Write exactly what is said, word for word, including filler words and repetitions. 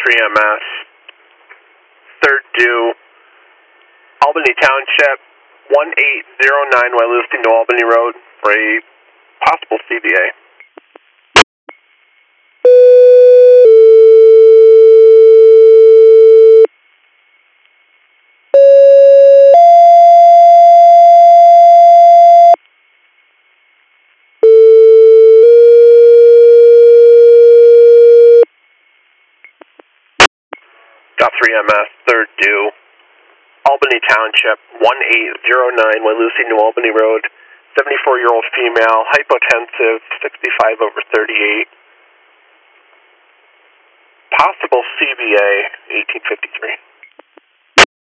three M S, third due, Albany Township, one eight zero nine Wyalusing to Albany Road for a possible C B A. Got three M S, third due, Albany Township, one eight zero nine Wyalusing to Albany Road, seventy-four-year-old female, hypotensive, sixty-five over thirty-eight. Possible C B A, eighteen fifty-three.